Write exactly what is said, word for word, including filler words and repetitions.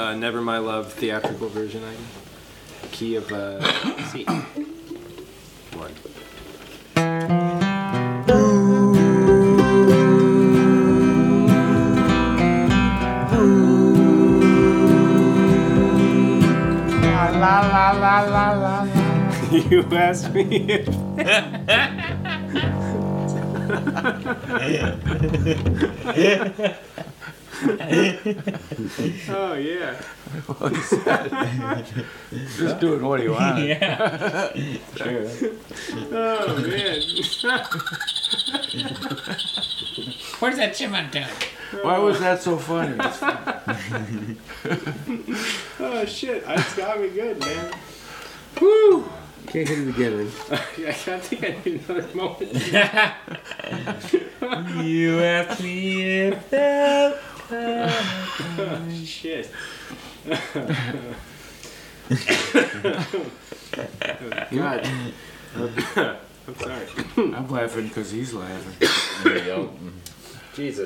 uh, Never My Love theatrical version. I key of uh, C. One. La la la la la. You asked me if. Oh yeah. What he said. Just doing what he wanted. Yeah. Sure. Oh man. Where's that chipmunk? Why was that so funny? Oh shit, that's got me good, man. Woo! Can't hit it again. I think I need another moment. You asked me if that. Oh, shit. God. I'm sorry. I'm laughing because he's laughing. There you go. Jesus.